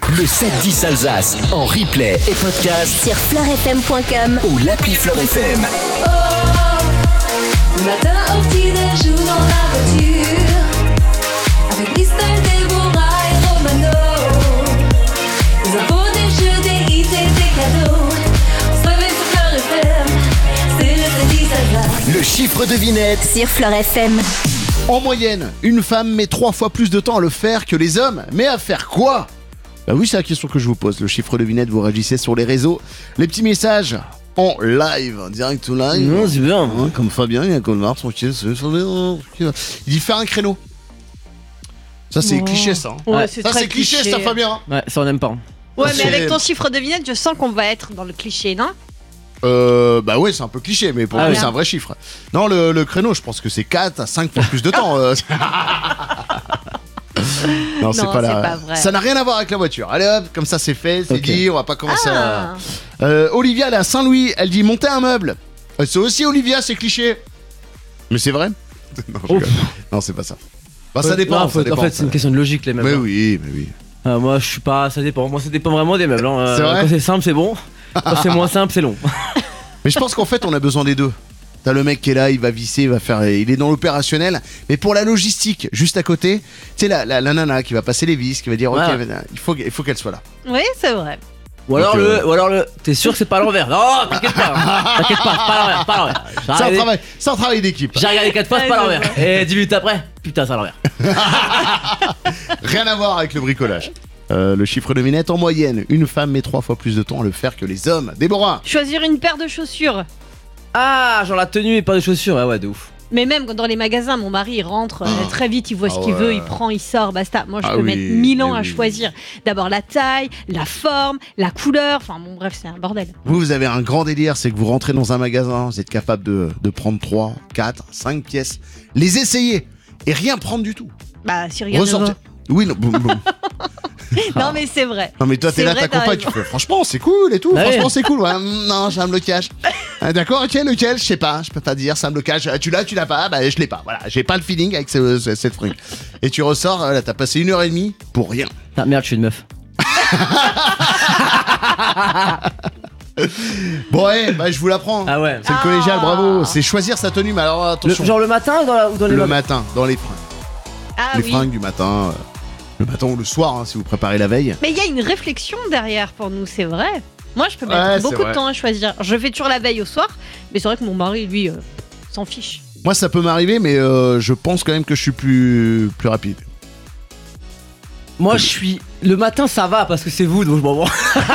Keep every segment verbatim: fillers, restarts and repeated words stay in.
Le sept dix Alsace en replay et podcast sur fleur f m point com ou l'appli Fleur F M. Oh, le matin au petit-déj ou dans la voiture, avec Christelle, Déborah et Romano. Des infos, des jeux, des hits et des cadeaux. On se réveille sur Fleur F M, c'est le sept dix Alsace. Le chiffre devinette sur fleur f m. En moyenne, une femme met trois fois plus de temps à le faire que les hommes. Mais à faire quoi ? Bah oui, c'est la question que je vous pose. Le chiffre devinette, vous réagissez sur les réseaux. Les petits messages en live, en direct to live. Non, c'est bien. Hein, comme Fabien, il y a Colmar, tranquille. c'est Fabien. Il dit faire un créneau. Ça, c'est Oh. cliché, ça. hein. Ouais, Ouais. c'est Ça, très c'est cliché, cliché. ça, Fabien. Ouais, ça on n'aime pas. Ouais, C'est- mais avec ton chiffre devinette, je sens qu'on va être dans le cliché, non? Euh, bah ouais, c'est un peu cliché, mais pour Ah nous, oui. c'est un vrai chiffre. Non, le, le créneau, je pense que c'est quatre à cinq fois plus de temps. euh. Non, c'est Non, pas c'est la... pas vrai. Ça n'a rien à voir avec la voiture. Allez hop, comme ça c'est fait, c'est Ok. dit, on va pas commencer Ah. à... Euh, Olivia, elle est à Saint-Louis, elle dit monter un meuble. Euh, C'est aussi Olivia, c'est cliché. Mais c'est vrai. Non, je Ouf. rigole. Non, c'est pas ça. Bah ça dépend, Non, ça faut- dépend. En fait, c'est une question de logique, les meubles. Mais oui, mais oui. Ah, moi, je suis pas. Ça dépend. Moi, ça dépend vraiment des meubles. hein. C'est vrai Quand c'est simple, c'est bon. Quand c'est moins simple, c'est long. Mais je pense qu'en fait, on a besoin des deux. T'as le mec qui est là, il va visser, il va faire, il est dans l'opérationnel. Mais pour la logistique, juste à côté, tu sais la, la, la nana qui va passer les vis, qui va dire ok, Ouais. il faut, il faut qu'elle soit là. Oui, c'est vrai. Ou alors Donc, euh, le. Ou alors le. T'es sûr que c'est pas à l'envers? Non, t'inquiète pas. hein. T'inquiète pas, c'est pas à l'envers. Pas à l'envers. J'ai C'est un regardé- travail, c'est un travail d'équipe. J'ai regardé quatre fois, c'est pas à l'envers. Et dix minutes après, putain, c'est à l'envers. Rien à voir avec le bricolage. Euh, le chiffre de minette en moyenne, une femme met trois fois plus de temps à le faire que les hommes. Déborah. Choisir une paire de chaussures. Ah, genre la tenue et pas de chaussures. Ouais, ouais, de ouf. Mais même dans les magasins, mon mari il rentre euh, très vite, il voit ce Ah qu'il ouais. veut, il prend, il sort, basta. Moi je Ah peux oui, mettre mille ans mais à oui. choisir. D'abord la taille, la forme, la couleur, enfin bon bref c'est un bordel. Vous, vous avez un grand délire, c'est que vous rentrez dans un magasin, vous êtes capable de, de prendre trois, quatre, cinq pièces, les essayer et rien prendre du tout. Bah si rien ne Ressortez. va. Oui, non, boum, boum. Non mais c'est vrai. Non mais toi t'es C'est là, vrai, t'accompagnes, t'as tu fais franchement c'est cool et tout, Bah franchement oui. c'est cool, ouais, hum, non j'ai un blocage. Ah, d'accord, ok, lequel, je sais pas, je peux pas dire, c'est un blocage, Ah, tu l'as, tu l'as pas, bah je l'ai pas, voilà, j'ai pas le feeling avec ce- ce- cette fringue. Et tu ressors, là t'as passé une heure et demie pour rien. Ah, merde, je suis une meuf. Bon ouais, bah je vous l'apprends, Ah ouais. c'est le collégial, bravo, c'est choisir sa tenue, mais alors Le- attention, genre le matin ou dans, la- ou dans les le meubles? matin, dans les fringues, Ah les oui. fringues du matin, euh, le matin ou le soir, hein, si vous préparez la veille. Mais il y a une réflexion derrière pour nous, c'est vrai. Moi je peux mettre Ouais, c'est beaucoup vrai. de temps à choisir. Je fais toujours la veille au soir, mais c'est vrai que mon mari lui euh, s'en fiche. Moi ça peut m'arriver, mais euh, je pense quand même que je suis plus, plus rapide. Moi, je suis. Le matin, ça va parce que c'est vous, donc je m'en branle.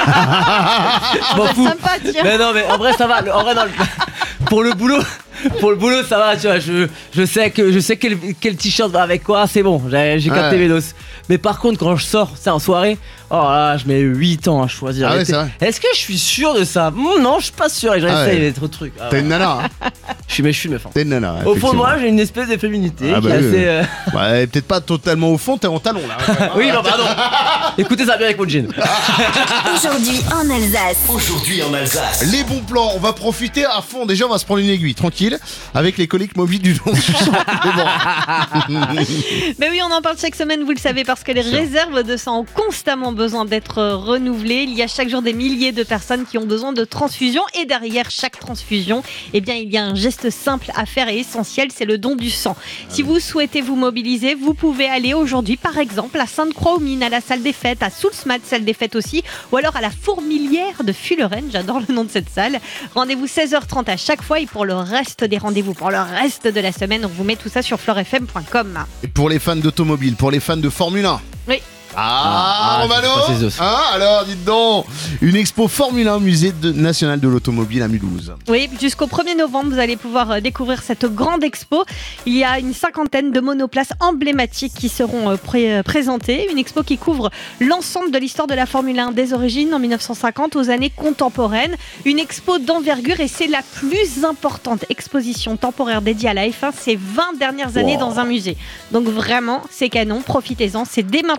Je m'en fous. Sympa, tiens. Mais non, mais en vrai, ça va. Le- En vrai, non, le- pour le boulot, pour le boulot, ça va. Tu vois, je, je sais que je sais quel, quel t-shirt va avec quoi. C'est bon. J'ai, j'ai capté Ouais. mes doses. Mais par contre, quand je sors, c'est en soirée. Oh là, je mets huit ans à choisir. Ah ouais, Mais c'est t'es- vrai. Est-ce que je suis sûr de ça? Hmm, Non, je suis pas sûr. Et j'essaye Ah ouais. d'être truc. Ah T'es ouais. une nana, hein. Je suis, mais je suis une meuf. hein. T'es une nana. Au fond de moi, effectivement. j'ai une espèce de féminité Ah qui bah est oui, assez. oui. euh, Ouais, peut-être pas totalement au fond, t'es en talon là. Oui, non, pardon. Écoutez ça bien avec mon jean. Aujourd'hui en Alsace. aujourd'hui en Alsace. Les bons plans, on va profiter à fond. Déjà, on va se prendre une aiguille, tranquille, avec les coliques mobiles du long du sang. Mais bon. Mais oui, on en parle chaque semaine, vous le savez, parce que les réserves de sang ont constamment besoin d'être euh, renouvelées. Il y a chaque jour des milliers de personnes qui ont besoin de transfusion et derrière chaque transfusion, eh bien, il y a un geste simple à faire et essentiel, c'est le don du sang. Si vous souhaitez vous mobiliser, vous pouvez aller aujourd'hui, par exemple, à Sainte-Croix-aux-Mines, à la salle des fêtes, à Soulsmat, salle des fêtes aussi, ou alors à la Fourmilière de Fullerène, j'adore le nom de cette salle. Rendez-vous seize heures trente à chaque fois et pour le reste des rendez-vous, pour le reste de la semaine, on vous met tout ça sur fleur f m point com. Et pour les fans d'automobile, pour les fans de Formule un. Oui. Ah, Ah, Romano je sais pas ses os. Hein, alors, dites donc. Une expo Formule un au musée de- national de l'automobile à Mulhouse. Oui, jusqu'au premier novembre, vous allez pouvoir euh, découvrir cette grande expo. Il y a une cinquantaine de monoplaces emblématiques qui seront euh, pré- euh, présentées. Une expo qui couvre l'ensemble de l'histoire de la Formule un des origines en mille neuf cent cinquante aux années contemporaines. Une expo d'envergure et c'est la plus importante exposition temporaire dédiée à la F un ces vingt dernières années Wow. dans un musée. Donc vraiment, c'est canon, profitez-en. C'est dès maintenant au musée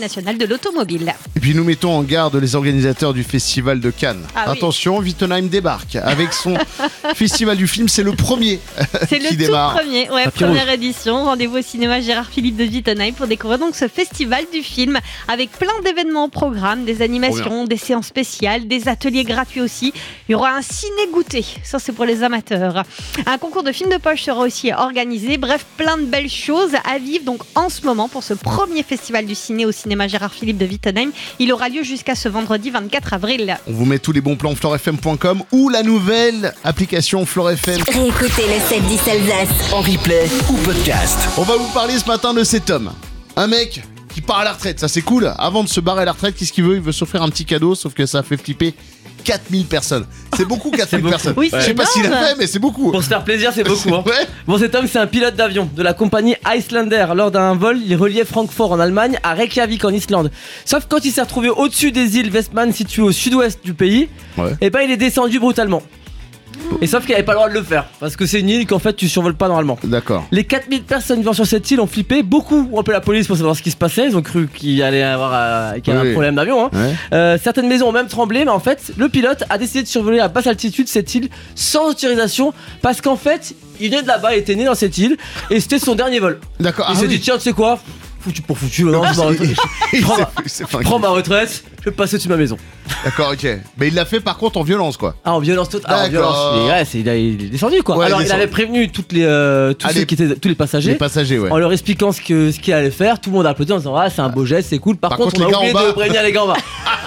national de l'automobile. Et puis nous mettons en garde les organisateurs du festival de Cannes. Ah oui. Attention, Wittenheim débarque avec son festival du film, c'est le premier C'est qui le démarre. tout premier, ouais, Papy première édition. Rendez-vous au cinéma Gérard Philippe de Wittenheim pour découvrir donc ce festival du film avec plein d'événements au programme, des animations, des séances spéciales, des ateliers gratuits aussi. Il y aura un ciné-goûter, ça c'est pour les amateurs. Un concours de films de poche sera aussi organisé. Bref, plein de belles choses à vivre donc en ce moment pour ce premier festival du ciné au cinéma Gérard Philippe de Wittenheim. Il aura lieu jusqu'à ce vendredi vingt-quatre avril. On vous met tous les bons plans flore f m point com ou la nouvelle application Flore F M. Réécoutez le sept dix Alsace. En replay ou podcast. On va vous parler ce matin de cet homme. Un mec qui part à la retraite, ça c'est cool. Avant de se barrer à la retraite, qu'est-ce qu'il veut ? Il veut s'offrir un petit cadeau, sauf que ça fait flipper quatre mille personnes. C'est beaucoup quatre mille beaucoup. personnes. Oui, Je c'est sais pas s'il a énorme. fait, mais c'est beaucoup. Pour se faire plaisir, c'est beaucoup. Hein. Ouais. Bon, cet homme, c'est un pilote d'avion de la compagnie Icelandair. Lors d'un vol, il reliait Francfort en Allemagne à Reykjavik en Islande. Sauf que quand il s'est retrouvé au-dessus des îles Westman situées au sud-ouest du pays, Ouais. et ben il est descendu brutalement. Et sauf qu'il avait pas le droit de le faire parce que c'est une île qu'en fait tu survoles pas normalement. D'accord. Les quatre mille personnes vivant sur cette île ont flippé, beaucoup ont appelé la police pour savoir ce qui se passait, ils ont cru qu'il allait avoir euh, qu'il y avait Oui. un problème d'avion. Hein. Ouais. Euh, certaines maisons ont même tremblé, mais en fait le pilote a décidé de survoler à basse altitude cette île sans autorisation parce qu'en fait il venait de là-bas, il était né dans cette île et c'était son dernier vol. D'accord. Il Ah s'est oui. dit tiens tu sais quoi, foutu pour foutu, non, je, m'en retraite. Il prends s'est- ma- il s'est fait je un prends ma retraite, je vais passer dessus ma maison. D'accord, ok. Mais il l'a fait par contre en violence, quoi. Ah en violence totale, ah, en D'accord. violence. Et ouais, c'est- il, a- il est descendu quoi. Ouais, Alors il est il avait descendu. prévenu toutes les, euh, tous, Ah, ceux les- qui étaient, tous les passagers. Les passagers, ouais. En leur expliquant ce que ce qu'il allait faire, tout le monde a applaudi en disant ah c'est un beau geste, c'est cool. Par, Par contre, contre, on les a gars en oublié de bas. prévenir les gars en bas.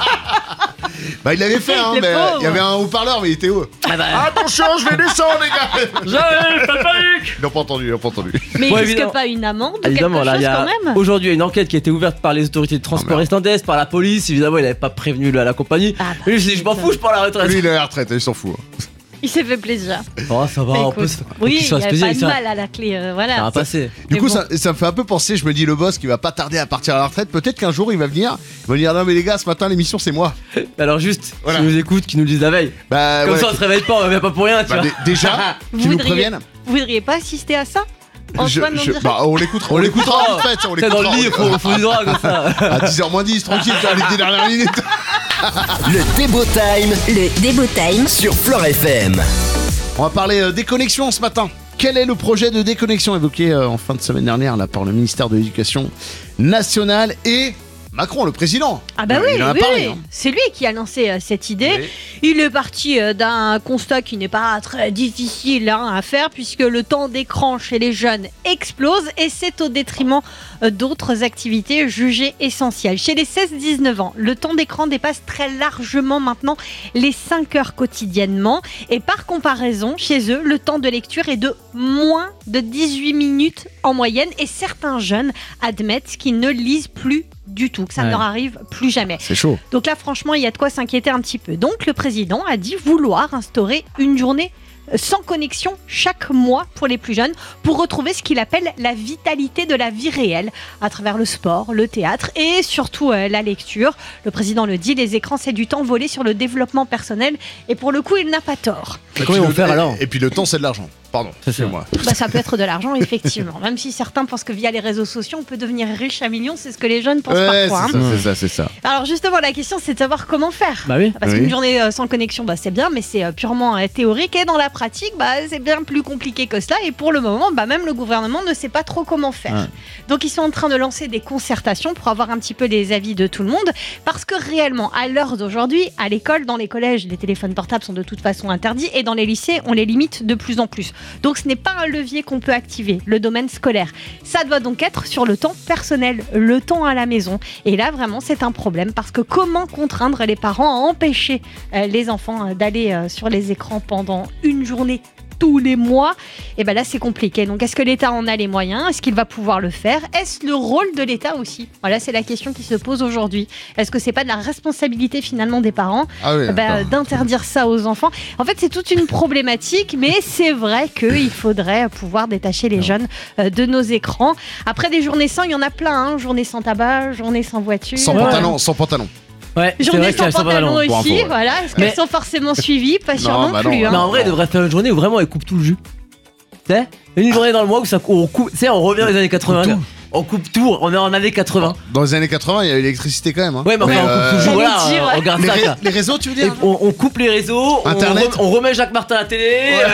Bah, il l'avait fait, hein, Les mais pauvres. il y avait un haut-parleur, mais il était où Ah bah, Attention, je vais descendre, les gars. j'arrive, pas de panique. Ils n'ont pas entendu, ils n'ont pas entendu. Mais il Ouais, risque évidemment. pas une amende ou Évidemment, quelque là, chose il y a quand même. aujourd'hui il y a une enquête qui a été ouverte par les autorités de Ah, transport merde. islandaises, par la police. Évidemment, il avait pas prévenu la, la compagnie. Ah bah, Lui, il s'est dit je m'en fous, je prends la retraite. Lui, il est à la retraite, il s'en fout. Il s'est fait plaisir. Oh, ça va, Bah, on écoute, peut se oui, qu'il se il fasse n'y a plaisir, pas il de s'en- mal à la clé. euh, ça voilà. va passer. Du Mais coup, bon. ça, ça me fait un peu penser, je me dis, le boss qui va pas tarder à partir à la retraite, peut-être qu'un jour il va venir, il va dire non, mais les gars, ce matin, l'émission, c'est moi. Alors, juste, Voilà. qui nous écoute, qui nous le disent la veille. Bah, Comme ouais. ça, on se réveille pas, on revient pas pour rien, tu Bah, vois. dé- déjà, Vous qu'ils nous voudriez- préviennent. Vous voudriez pas assister à ça Je- Antoine, je- on dirait bah, on l'écoutera. On l'écoutera. en fait, on C'est dans l'écoutera. le lit, faut, faut du droit comme ça. À dix heures moins dix, tranquille, tu as les dix dernières minutes. Le Débo Time Le Débo Time sur Flore F M. On va parler euh, déconnexion ce matin. Quel est le projet de déconnexion évoqué euh, en fin de semaine dernière là, par le ministère de l'Éducation nationale et Macron, le président? Ah bah Euh, oui, il en a oui, parlé. oui. hein. C'est lui qui a lancé euh, cette idée. Oui. Il est parti euh, d'un constat qui n'est pas très difficile hein, à faire puisque le temps d'écran chez les jeunes explose et c'est au détriment euh, d'autres activités jugées essentielles. Chez les seize dix-neuf ans, le temps d'écran dépasse très largement maintenant les cinq heures quotidiennement et par comparaison, chez eux, le temps de lecture est de moins de dix-huit minutes en moyenne et certains jeunes admettent qu'ils ne lisent plus du tout, que ça ne Ouais. leur arrive plus jamais. C'est chaud. Donc là, franchement, il y a de quoi s'inquiéter un petit peu. Donc le président a dit vouloir instaurer une journée sans connexion chaque mois pour les plus jeunes pour retrouver ce qu'il appelle la vitalité de la vie réelle à travers le sport, le théâtre et surtout euh, la lecture. Le président le dit, les écrans c'est du temps volé sur le développement personnel et pour le coup il n'a pas tort. Mais comment ils vont faire alors? Et puis le temps, c'est de l'argent. Pardon, Ça, c'est c'est moi. Bah, ça peut être de l'argent effectivement, même si certains pensent que via les réseaux sociaux on peut devenir riche à millions, c'est ce que les jeunes pensent Ouais, parfois. c'est hein. ça, c'est ça, c'est ça. Alors justement la question c'est de savoir comment faire. Bah oui. Parce Oui. qu'une journée euh, sans connexion, bah, c'est bien, mais c'est euh, purement euh, théorique. Et dans la pratique, bah, c'est bien plus compliqué que cela. Et pour le moment, bah, même le gouvernement ne sait pas trop comment faire. Ouais. Donc ils sont en train de lancer des concertations pour avoir un petit peu les avis de tout le monde. Parce que réellement, à l'heure d'aujourd'hui, à l'école, dans les collèges, les téléphones portables sont de toute façon interdits. Et dans les lycées, on les limite de plus en plus. Donc ce n'est pas un levier qu'on peut activer, le domaine scolaire. Ça doit donc être sur le temps personnel, le temps à la maison. Et là, vraiment, c'est un problème parce que comment contraindre les parents à empêcher euh, les enfants euh, d'aller euh, sur les écrans pendant une journée tous les mois? Et ben là, c'est compliqué. Donc, est-ce que l'État en a les moyens? Est-ce qu'il va pouvoir le faire? Est-ce le rôle de l'État aussi? Voilà, c'est la question qui se pose aujourd'hui. Est-ce que c'est pas de la responsabilité finalement des parents Ah oui, bah, attends. d'interdire ça aux enfants? En fait, c'est toute une problématique, mais c'est vrai qu'il faudrait pouvoir détacher les jeunes euh, de nos écrans. Après, des journées sans, il y en a plein. Hein. Journée sans tabac, journée sans voiture. Sans Ouais. pantalon, sans pantalon. Ouais, c'est Journée vrai qu'il y sans a sans pantalon pantalon. Pour aussi, info, ouais. voilà. Est-ce qu'elles Mais- sont forcément suivies? Pas sûr Non, non, bah plus. non. hein. Mais en vrai, il devrait faire une journée où vraiment il coupe tout le jus. Tu sais, une journée dans le mois où ça, on coupe. Tu sais, on revient aux années quatre-vingts. on coupe tout, on est en années quatre-vingts. Dans les années quatre-vingts, il y a eu l'électricité quand même. Hein. Ouais, mais enfin, Mais, on euh, coupe toujours, voilà, j'allais dire, on ouais. regarde les, ça. ré- quoi. les réseaux, tu veux Et dire on, on coupe les réseaux, on, Internet. rem- on remet Jacques Martin à la télé. Ouais.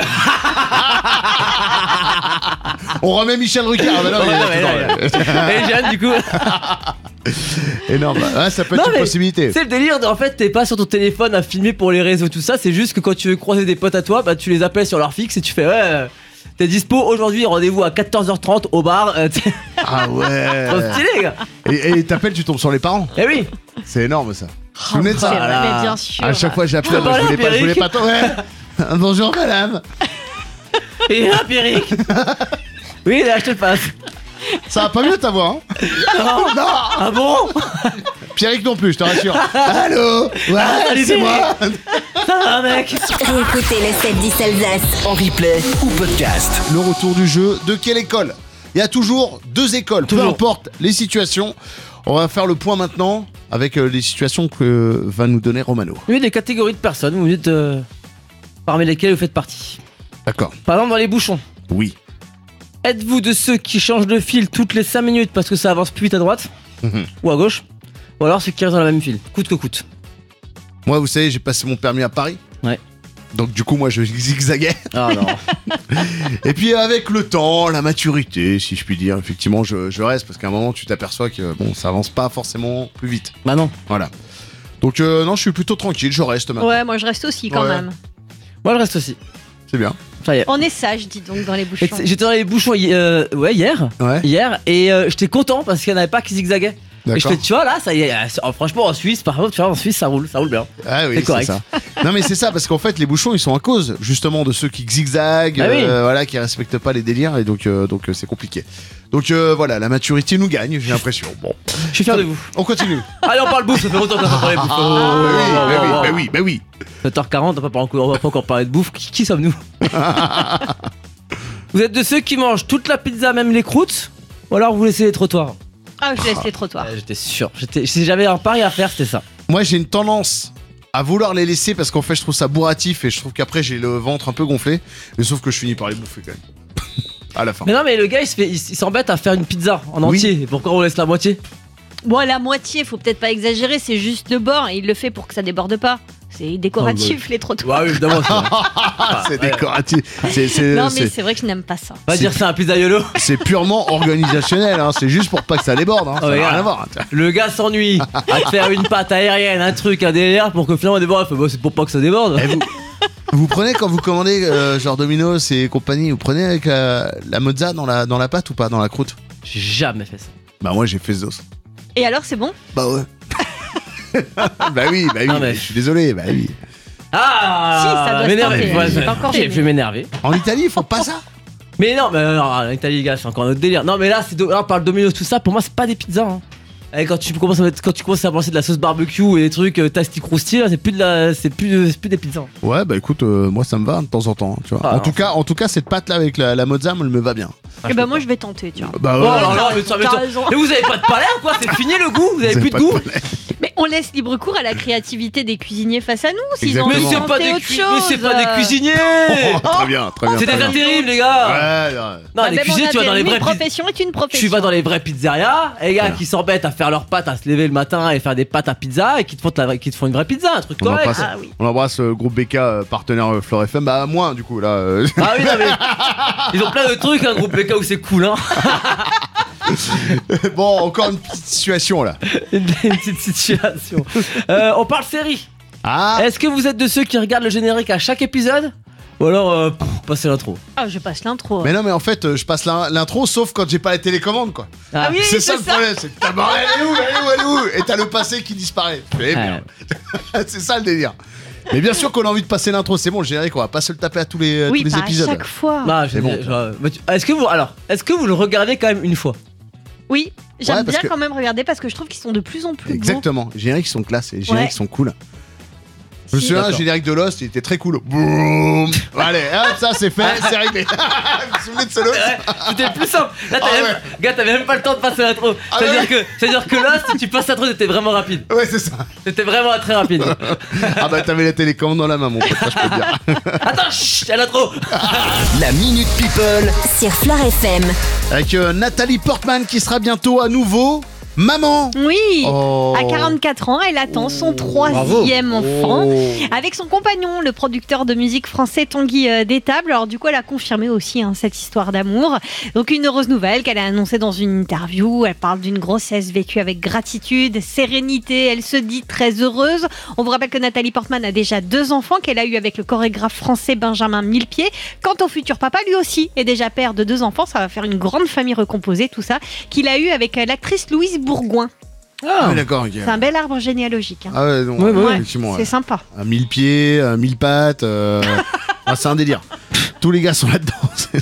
On remet Michel Drucker. Ah bah non, Ouais, mais non, mais toujours, là, ouais. Et Jeanne, du coup. Énorme. Ouais, ça peut Non, être une mais possibilité. C'est le délire, de- en fait, t'es pas sur ton téléphone à filmer pour les réseaux, tout ça. C'est juste que quand tu veux croiser des potes à toi, bah tu les appelles sur leur fixe et tu fais ouais. euh, T'es dispo aujourd'hui, rendez-vous à quatorze heures trente au bar. Euh, t'es Ah ouais. trop stylé, gars. Et et t'appelles, tu tombes sur les parents. Eh oui. C'est énorme ça. Vous souvenez de C'est ça vrai, là. mais bien sûr. À chaque fois, j'appelle, Je peux moi, je parler voulais à pas, je voulais Pierrick. pas. Ouais. Bonjour madame. Et là, Pierrick. Oui, là, je te le passe. Ça va pas mieux ta voix. Hein Non. Ah bon? Pierrick non plus, je te rassure. Allô. Ouais, salut, c'est moi. Ça va, mec? Réécoutez le sept dix Alsace. En replay ou podcast. Le retour du jeu. De quelle école? Il y a toujours deux écoles, peu Toujours. importe les situations. On va faire le point maintenant avec euh, les situations que va nous donner Romano. Oui, des catégories de personnes, vous me dites euh, parmi lesquelles vous faites partie. D'accord. Par exemple, dans les bouchons. Oui. Êtes-vous de ceux qui changent de fil toutes les cinq minutes parce que ça avance plus vite à droite Mhm. ou à gauche? Ou alors ceux qui restent dans la même file, coûte que coûte. Moi, vous savez, j'ai passé mon permis à Paris. Ouais. Donc du coup, moi, je zigzaguais. Ah non. Et puis avec le temps, la maturité, si je puis dire, effectivement, je, je reste parce qu'à un moment, tu t'aperçois que bon, ça avance pas forcément plus vite. Bah non. Voilà. Donc euh, non, je suis plutôt tranquille, je reste maintenant. Ouais, moi je reste aussi quand Ouais. même. Moi, je reste aussi. C'est bien. Ça y est. On est sage, dis donc, dans les Et bouchons. t- J'étais dans les bouchons hi- euh, ouais, hier. Ouais. Hier. Et euh, j'étais content parce qu'il n'y en avait pas qui zigzagaient. Et je D'accord. fais, tu vois, là, ça y est. euh, oh, franchement, en Suisse, par contre, tu vois, en Suisse, ça roule, ça roule bien. Ah oui, C'est c'est correct. ça. Non mais c'est ça parce qu'en fait les bouchons ils sont à cause justement de ceux qui zigzaguent, Ah oui. euh, voilà, qui respectent pas les délires et donc euh, donc euh, c'est compliqué. Donc euh, voilà, la maturité nous gagne, j'ai l'impression. Bon, Je suis fier de vous. on continue. Allez, on parle bouffe, ça fait longtemps qu'on a parlé bouffe. Bah Oh, oui, oh, bah oh, oui, oh. bah oui, bah oui. sept heures quarante, on va pas, on va pas encore parler de bouffe. Qui, qui sommes-nous? Vous êtes de ceux qui mangent toute la pizza, même les croûtes? Ou alors vous laissez les trottoirs? Ah, je laisse les trottoirs. Ouais, J'étais sûr. J'étais- Si j'avais un pari à faire, c'était ça. Moi j'ai une tendance à vouloir les laisser parce qu'en fait je trouve ça bourratif et je trouve qu'après j'ai le ventre un peu gonflé, mais sauf que je finis par les bouffer quand même. À la fin. Mais non, mais le gars, il se fait- il s- il s'embête à faire une pizza en Oui. entier. Pourquoi on laisse la moitié? Bon, la moitié, faut peut-être pas exagérer, c'est juste le bord et il le fait pour que ça déborde pas. C'est décoratif, les trottoirs. Ouais, évidemment. c'est vrai. Ah, c'est ouais. décoratif. C'est c'est- Non, mais c'est- c'est vrai que je n'aime pas ça. Va dire c'est un pizzaiolo. c'est purement organisationnel, hein. C'est juste pour pas que ça déborde. Hein. Ça Oh, n'a rien regarde. à voir. hein. Le gars s'ennuie à te faire une pâte aérienne, un truc, un délire pour que finalement il déborde. Il fait, bah, c'est pour pas que ça déborde. Eh, vous, vous prenez quand vous commandez euh, genre Domino's et compagnie, vous prenez avec euh, la mozza dans la, dans la pâte ou pas, dans la croûte? J'ai jamais fait ça. Bah moi j'ai fait ce dos. Et alors, c'est bon? Bah ouais. bah oui, bah oui, Non, mais- je suis désolé, bah oui. Ah Si, ça doit se m'énerver. tenter. Ouais, J'ai pas encore J'ai aimé. pu m'énerver. En Italie, ils font pas ça. Mais non, mais non, en Italie, les gars, c'est encore un autre délire. Non, mais là, c'est do- là, on parle Domino's, tout ça. Pour moi, c'est pas des pizzas. Hein. Et quand tu commences à mettre- quand tu commences à balancer de la sauce barbecue et des trucs euh, tasty crousty, là, c'est plus de la, c'est plus, c'est plus des pizzas. Ouais, bah écoute, euh, moi ça me va de temps en temps, tu vois. Ah, en non. tout cas, en tout cas, cette pâte là avec la, la mozza, elle me va bien. Eh ben, moi, je vais tenter, tiens. Bah Oh ouais. là là, mais ça T'as m'étonne. raison. Mais vous avez pas de palais ou quoi? C'est fini le goût? Vous avez Vous plus de avez goût? pas de palais. Mais on laisse libre cours à la créativité des cuisiniers face à nous, s'ils ont Mais envie de c'est Exactement. pas tenter des autre cui- chose. mais c'est pas des euh. cuisiniers. Oh, très bien, très bien. C'est très des bien. intérims, les gars. Ouais, ouais. Non, Ah, les même cuisiniers, en tu vas dans les intérim, vrais une pi- profession est une profession. Tu vas dans les vraies pizzerias, et les gars Voilà. qui s'embêtent à faire leurs pâtes, à se lever le matin et faire des pâtes à pizza et qui te font, la- qui te font une vraie pizza, un truc On correct. embrasse, Ah oui. on embrasse euh, groupe B K, euh, partenaire euh, Flore F M. Bah moins du coup là. euh. Ah oui, non mais. Ils ont plein de trucs, un groupe B K où c'est cool, hein. Bon, encore une petite situation là. Une, une petite situation. Euh, on parle série. Ah. Est-ce que vous êtes de ceux qui regardent le générique à chaque épisode? Ou alors, euh, pff, passez l'intro. Ah, je passe l'intro. Mais non, mais en fait, euh, je passe l'in- l'intro sauf quand j'ai pas la télécommande quoi. Ah oui, c'est ça c'est le ça. problème, c'est que ta barre, elle est où, elle est où, elle est où Et t'as le passé qui disparaît. Eh bien. C'est ça le délire. Mais bien sûr qu'on a envie de passer l'intro, c'est bon, le générique, on va pas se le taper à tous les, Oui, tous les pas à épisodes. chaque fois. Ah, je- C'est bon. je- mais tu- Est-ce que vous, alors, est-ce que vous le regardez quand même une fois? Oui, j'aime Ouais, parce bien que- quand même regarder parce que je trouve qu'ils sont de plus en plus beaux. Exactement, les génériques sont classe et les Ouais. génériques sont cool. Je me Si, souviens, un d'accord. générique de Lost, il était très cool. Boum. Allez, hop, ça c'est fait, c'est réglé. Vous vous souvenez de ce Lost? Ouais, c'était plus simple. Là, t'avais Ah même, ouais. gars, t'avais même pas le temps de passer l'intro. Ah C'est-à-dire ouais. que, c'est-à-dire que là, si tu passes l'intro, c'était vraiment rapide. Ouais, c'est ça. C'était vraiment très rapide. Ah bah t'avais la télécommande dans la main, mon pote, ça je peux te dire. Attends, chut, y'a l'intro. La Minute People. Sur Flair F M. Avec euh, Nathalie Portman qui sera bientôt à nouveau maman. Oui. Oh. À quarante-quatre ans, elle attend son troisième enfant. Oh. Avec son compagnon, le producteur de musique français Tanguy euh, Détable. Alors du coup, elle a confirmé aussi hein, cette histoire d'amour. Donc une heureuse nouvelle qu'elle a annoncée dans une interview. Elle parle d'une grossesse vécue avec gratitude, sérénité. Elle se dit très heureuse. On vous rappelle que Nathalie Portman a déjà deux enfants qu'elle a eu avec le chorégraphe français Benjamin Millepied. Quant au futur papa, lui aussi est déjà père de deux enfants. Ça va faire une grande famille recomposée, tout ça, qu'il a eu avec euh, l'actrice Louise Bourgoin. Ah oui, d'accord, ok. C'est un bel arbre généalogique. hein. Ah ouais, donc, Ouais, bah ouais. effectivement. C'est ouais. sympa. À mille pieds, à mille pattes. euh, ah, c'est un délire. Tous les gars sont là-dedans.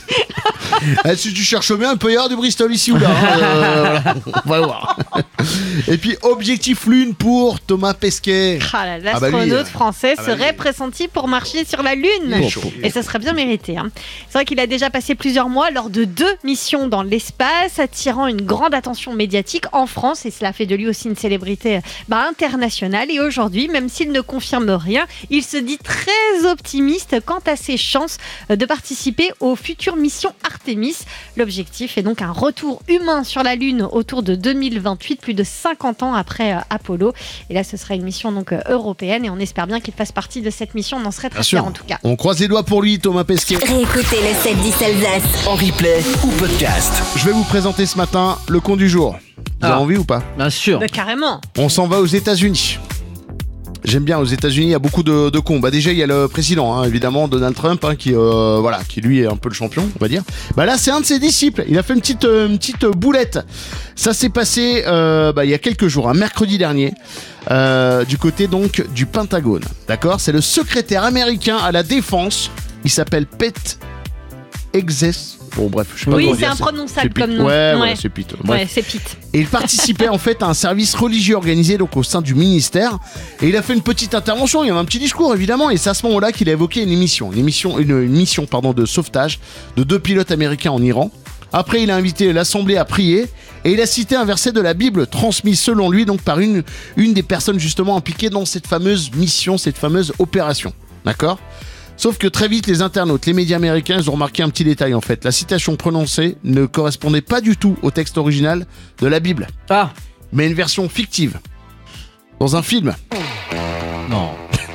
Eh, si tu cherches bien, il peut y avoir du Bristol ici ou là. hein, euh, voilà. On va voir. Et puis, objectif lune pour Thomas Pesquet. Ah là, Ah bah lui, l'astronaute euh, français ah bah serait lui. pressenti pour marcher sur la Il Lune. est chaud. Et ça serait bien mérité. hein. C'est vrai qu'il a déjà passé plusieurs mois lors de deux missions dans l'espace, attirant une grande attention médiatique en France. Et cela fait de lui aussi une célébrité bah, internationale. Et aujourd'hui, même s'il ne confirme rien, il se dit très optimiste quant à ses chances de participer aux futures missions Artemis. L'objectif est donc un retour humain sur la Lune autour de deux mille vingt-huit, plus de cinquante ans après euh, Apollo. Et là, ce sera une mission donc euh, européenne. Et on espère bien qu'il fasse partie de cette mission. On en serait très Bien fiers sûr. en tout cas. On croise les doigts pour lui, Thomas Pesquet. Réécoutez le sept dix Alsace. En replay ou podcast. Je vais vous présenter ce matin le con du jour. Vous avez Ah. envie ou pas? Bien sûr. Bah, carrément. On s'en va aux États-Unis. J'aime bien, aux États-Unis, il y a beaucoup de, de cons. Bah déjà, il y a le président, hein, évidemment, Donald Trump, hein, qui, euh, voilà, qui lui est un peu le champion, on va dire. Bah là, c'est un de ses disciples. Il a fait une petite, euh, une petite boulette. Ça s'est passé, euh, bah, il y a quelques jours, un mercredi dernier, euh, du côté donc du Pentagone. D'accord, c'est le secrétaire américain à la défense. Il s'appelle Pete Hegseth. Bon bref, je sais pas Oui, comment c'est dire, imprononçable Pete. comme nom. Ouais, ouais, Ouais. c'est Pete. Bref. Ouais, c'est Pete. Et il participait en fait à un service religieux organisé donc au sein du ministère. Et il a fait une petite intervention, il y avait un petit discours évidemment. Et c'est à ce moment-là qu'il a évoqué une émission, une émission, une, une mission pardon de sauvetage de deux pilotes américains en Iran. Après, il a invité l'assemblée à prier et il a cité un verset de la Bible transmis selon lui donc par une une des personnes justement impliquées dans cette fameuse mission, cette fameuse opération. D'accord ? Sauf que très vite, les internautes, les médias américains, ils ont remarqué un petit détail en fait. La citation prononcée ne correspondait pas du tout au texte original de la Bible, Ah, mais une version fictive. Dans un film. non.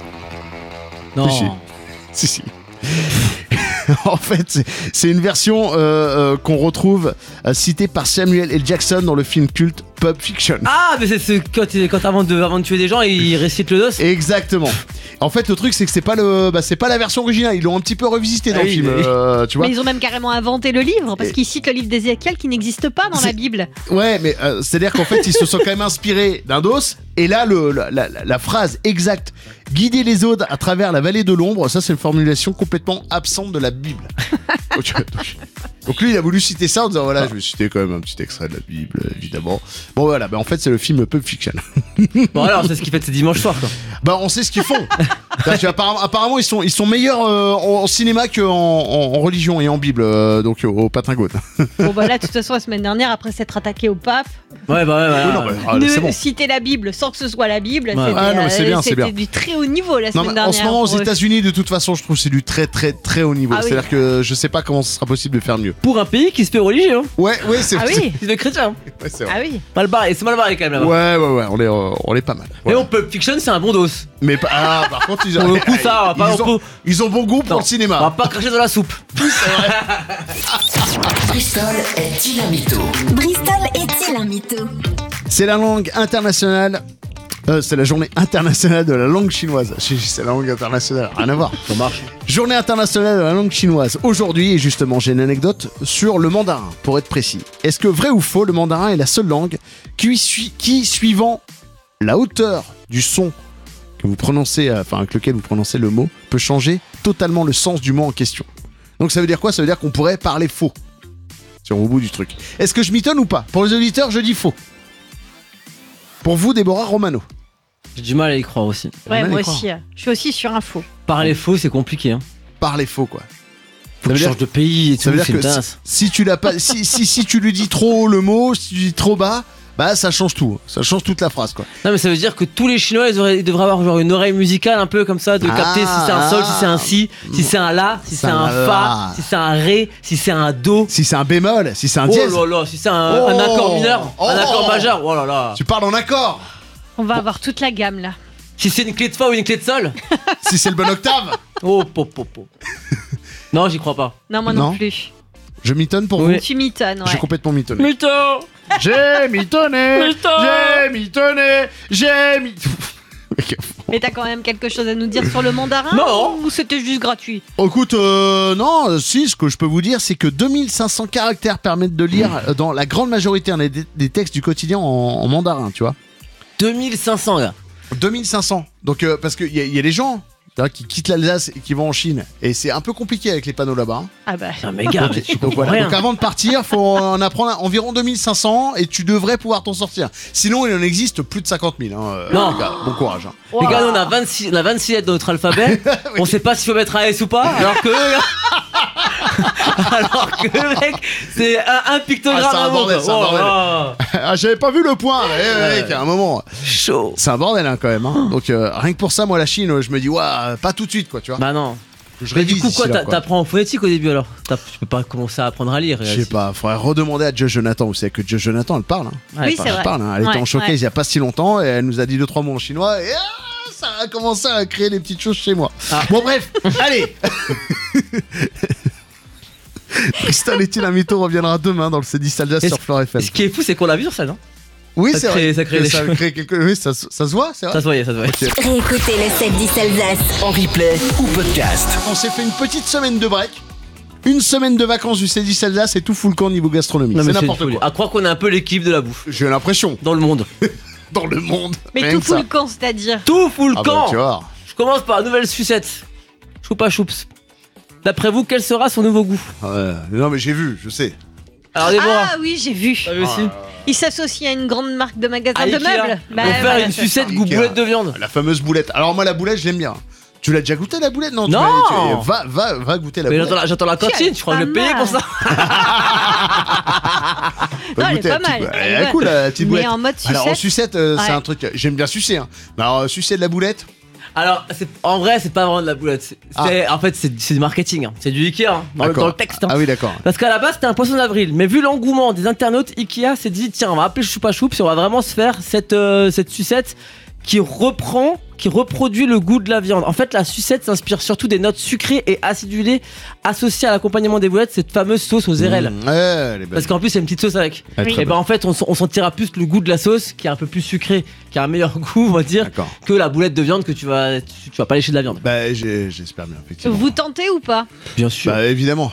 Non. Si, si. Si, si. En fait, c'est- c'est une version euh, euh, qu'on retrouve euh, citée par Samuel L. Jackson dans le film culte Pulp Fiction. Ah, mais c'est ce quand, quand avant, de, avant de tuer des gens, il récite le dos. Exactement. En fait, le truc, c'est que c'est pas le, bah, c'est pas la version originale. Ils l'ont un petit peu revisité dans Ah le oui, film, oui. euh, tu vois. Mais ils ont même carrément inventé le livre parce Et- qu'ils citent le livre d'Ézéchiel qui n'existe pas dans la C'est- Bible. Ouais, mais euh, c'est-à-dire qu'en fait, ils se sont quand même inspirés d'un dos. Et là, le, la, la- la phrase exacte, guider les autres à travers la vallée de l'ombre, ça, c'est une formulation complètement absente de la Bible. donc, donc- donc lui, il a voulu citer ça en disant voilà, je vais citer quand même un petit extrait de la Bible, évidemment. Bon, voilà, bah en fait, c'est le film Pulp Fiction. Bon, alors, c'est ce qu'il fait ce dimanche soir, quoi. Bah, on sait ce qu'ils font. Parce que apparemment, apparemment, ils sont, ils sont meilleurs euh, en, en cinéma qu'en en, en religion et en Bible, euh, donc au, au Pentagone. Bon, bah là, de toute façon, la semaine dernière, après s'être attaqué au pape, Ouais, bah ouais, ouais. Oui, non, ouais. bah, ah, ne c'est bon. citer la Bible sans que ce soit la Bible, Ouais. c'était, Ah, non, mais c'est euh, bien, c'est c'était bien. du très haut niveau la Non, semaine mais dernière. en ce moment, aux pour eux. États-Unis, de toute façon, je trouve que c'est du très, très, très haut niveau. Ah oui. C'est-à-dire que je sais pas comment ce sera possible de faire mieux. Pour un pays qui se fait religieux, hein. Ouais, ouais, c'est Ah oui, C'est de chrétien. Hein. ouais, c'est vrai. ah oui. Mal barré, c'est mal barré quand même là-bas. Ouais, ouais, ouais, on est, euh, on est pas mal. Mais Ouais. bon, Pulp Fiction, c'est un bon dos. Mais pas- ah, par contre, ils ont, Pour le coup, ça, on va pas- ils, on ont, peut- ils ont bon goût pour Non. le On va cinéma. pas cracher dans la soupe. Bristol est-il un mytho? Bristol est-il un mytho? C'est la langue internationale. euh, c'est la journée internationale de la langue chinoise. J'ai dit, c'est la langue internationale, rien à voir. Ça marche. Journée internationale de la langue chinoise. Aujourd'hui, et justement, j'ai une anecdote sur le mandarin, pour être précis. Est-ce que vrai ou faux, le mandarin est la seule langue qui, sui- qui suivant la hauteur du son que vous prononcez, euh, enfin avec lequel vous prononcez le mot, peut changer totalement le sens du mot en question. Donc ça veut dire quoi? Ça veut dire qu'on pourrait parler faux. Sur au bout du truc. Est-ce que je m'étonne ou pas? Pour les auditeurs, je dis faux. Pour vous, Déborah Romano. J'ai du mal à y croire aussi. Ouais, On a moi les croire. aussi. euh, Je suis aussi sur info. Parler faux, c'est compliqué. Hein. Par les faux, quoi. Faut que veut tu dire- changes de pays et Ça tout, veut dire c'est que une si, tasse. si tu l'as pas, si, si, si tu lui dis trop haut le mot, si tu dis trop bas, bah ça change tout. Ça change toute la phrase, quoi. Non mais ça veut dire que tous les Chinois ils, auraient- ils devraient avoir genre une oreille musicale un peu comme ça de Ah, capter si c'est un sol, si c'est un si, si c'est un la, si c'est un la. fa, si c'est un ré, si c'est un do. Si c'est un bémol, si c'est un Oh dièse, là là, si c'est un, Oh. un accord mineur, Oh. un accord majeur, oh là là. tu parles en accord. On va avoir toute la gamme là. Si c'est une clé de fa ou une clé de sol. Si c'est le bon octave, Oh pop pop pop. Non j'y crois pas. Non, moi non, Non. plus. je mitonne pour Oui. Tu m'étonnes, vous. ouais. J'ai complètement mitonné. Mytho. J'ai mitonné. Mytho. J'ai mitonné. J'ai mi. Mais t'as quand même quelque chose à nous dire sur le mandarin Non. Ou c'était juste gratuit? Oh, écoute, euh, non, si, ce que je peux vous dire, c'est que deux mille cinq cents caractères permettent de lire euh, dans la grande majorité hein, des, des textes du quotidien en, en mandarin, tu vois. deux mille cinq cents gars. deux mille cinq cents. Donc, euh, parce qu'il y, a- y a des gens hein, qui quittent l'Alsace et qui vont en Chine. Et c'est un peu compliqué avec les panneaux là-bas. hein. Ah bah. Non mais gars, mais tu Donc, comprends voilà. rien. Donc avant de partir, faut en apprendre environ deux mille cinq cents et tu devrais pouvoir t'en sortir. Sinon, il en existe plus de cinquante mille. Hein, euh, Non. les gars. Bon courage. hein. Les gars, nous, on a vingt-six, on a vingt-six lettres dans notre alphabet. On sait pas s'il faut mettre un S ou pas. Alors que. alors que, mec, c'est un, un pictogramme Ah, c'est un à bordel, mot, c'est un oh, bordel. là. Ah, j'avais pas vu le point. Eh, Ouais. mec, à un moment. Chaud. C'est un bordel hein, quand même. Hein. Donc euh, rien que pour ça, moi, la Chine, je me dis, ouais, pas tout de suite, quoi, tu vois. Bah non. Je Mais du révise coup, ici, quoi, là, t'a- t'apprends en phonétique au début alors T'as- Tu peux pas commencer à apprendre à lire. Je sais pas, faudrait redemander à Joe Jonathan. Vous savez que Joe Jonathan, elle parle. Hein. Ouais, Oui, pas- c'est Elle vrai. parle. Hein. Elle était Ouais, en showcase ouais. il y a pas si longtemps et elle nous a dit deux trois mots en chinois et ah, ça a commencé à créer des petites choses chez moi. Ah. Bon bref, allez. Tristan est-il un mytho reviendra demain dans le C dix Alsace Et sur Flore F M. Ce qui est fou, c'est qu'on l'a vu sur scène. Hein Oui, ça c'est crée- vrai. ça crée que des ça choses. crée quelque... Oui, ça, se- ça se voit, c'est vrai. Ça se voyait, ça se voyait. Ok. Réécoutez le sept dix Alsace. En replay ou podcast. On s'est fait une petite semaine de break. Une semaine de vacances du C dix Alsace et tout full camp niveau gastronomie. Non, C'est mais n'importe une folie. quoi. À croire qu'on est un peu l'équipe de la bouffe J'ai l'impression, dans le monde. dans le monde. Mais rien tout que ça. full camp, c'est-à-dire. Tout full Ah bah, camp. tu vois. Je commence par la nouvelle sucette. Choupa choups. D'après vous, quel sera son nouveau goût Ouais. Non mais j'ai vu, je sais. Alors Déborah, Ah oui, j'ai vu. t'as vu aussi Il s'associe à une grande marque de magasins À de Ikea. meubles. On Bah, va faire voilà, une c'est sucette ça. goût Ikea. boulette de viande. La fameuse boulette. Alors moi la boulette, je l'aime bien. Tu l'as déjà goûté la boulette? Non. tu Non. m'as- tu- Va, va, va goûter la Mais boulette. j'attends la, j'attends la cantine, je crois que je vais pas payer pour mal. ça. Va Non, elle est goûter pas la petite- mal. Elle Elle est est cool la petite Mais boulette. en mode Alors en sucette. sucette, euh, c'est Ouais. un truc. J'aime bien sucer. Hein. Mais alors euh, sucer de la boulette. Alors, c'est- en vrai, c'est pas vraiment de la boulette. C'est- Ah. c'est- En fait, c'est c'est du marketing. hein. C'est du Ikea hein, dans, le, D'accord. dans le texte. hein. Ah oui d'accord. Parce qu'à la base, c'était un poisson d'avril. Mais vu l'engouement des internautes, Ikea s'est dit tiens, on va appeler Choupa Choups et on va vraiment se faire cette, euh, cette sucette qui reprend, qui reproduit le goût de la viande. En fait, la sucette s'inspire surtout des notes sucrées et acidulées associées à l'accompagnement des boulettes, cette fameuse sauce aux érelles. Mmh, ouais, elle est belle. Parce qu'en plus, il y a une petite sauce avec. Elle est très Et ben en fait, on, s- on sentira plus le goût de la sauce qui est un peu plus sucré, qui a un meilleur goût, on va dire, D'accord. que la boulette de viande que tu vas, tu, tu vas pas lécher de la viande. Bah j'ai- j'espère bien effectivement. Vous tentez ou pas? Bien sûr. Bah évidemment.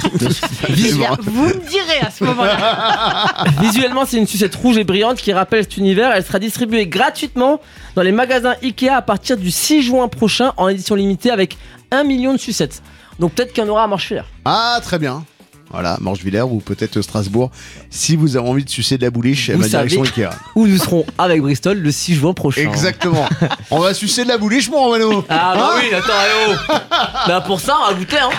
Bien, vous me direz à ce moment-là. Visuellement, c'est une sucette rouge et brillante qui rappelle cet univers. Elle sera distribuée gratuitement dans les magasins Ikea à partir du six juin prochain en édition limitée avec un million de sucettes. Donc peut-être qu'il y en aura à Marchefière. Ah très bien. Voilà, Morgevillers ou peut-être Strasbourg. Si vous avez envie de sucer de la bouliche, Vous ma direction savez. Ikea. Où nous serons avec Bristol le six juin prochain. Exactement. On va sucer de la bouliche, mon Romano. Ah bah Hein oui, attends, allez, oh. Bah pour ça, on va goûter hein.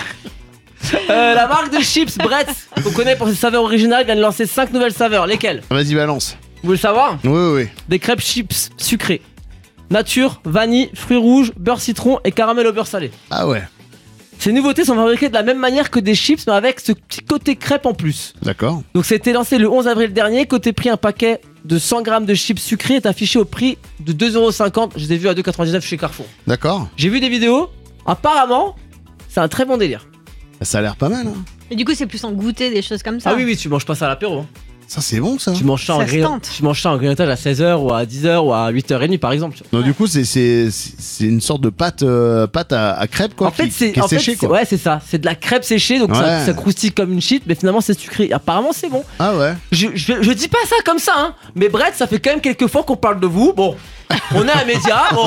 Euh, la marque de chips Bretz, qu'on connaît pour ses saveurs originales, vient de lancer cinq nouvelles saveurs. Lesquelles? Vas-y, balance. Vous voulez le savoir? Oui, oui, oui. Des crêpes chips sucrées. Nature, vanille, fruits rouges, beurre citron et caramel au beurre salé. Ah ouais, Ces nouveautés sont fabriquées de la même manière que des chips, mais avec ce petit côté crêpe en plus. d'accord. Donc c'était lancé le onze avril dernier. Côté prix, un paquet de cent grammes de chips sucrés est affiché au prix de deux euros cinquante. Je les ai vus à deux euros quatre-vingt-dix-neuf chez Carrefour. D'accord. J'ai vu des vidéos. Apparemment, c'est un très bon délire. Ça a l'air pas mal. Hein. Et du coup, c'est plus en goûter, des choses comme ça. Ah oui, oui, tu manges pas ça à l'apéro. hein. Ça, c'est bon, ça. Tu manges ça, en Ça se grille- tente. tu manges ça en grignotage à seize heures ou à dix heures ou à huit heures trente par exemple. tu vois. Donc, du coup, c'est, c'est, c'est c'est une sorte de pâte, euh, pâte à, à crêpe, quoi. En fait, qui, c'est qui est en fait, séchée, c'est- quoi. ouais, c'est ça. C'est de la crêpe séchée, donc ça, Ouais. ça croustille comme une shit, mais finalement c'est sucré. Apparemment, c'est bon. Ah ouais. Je, je, je dis pas ça comme ça, hein. Mais Brett, ça fait quand même quelques fois qu'on parle de vous. Bon, on est un média. Bon,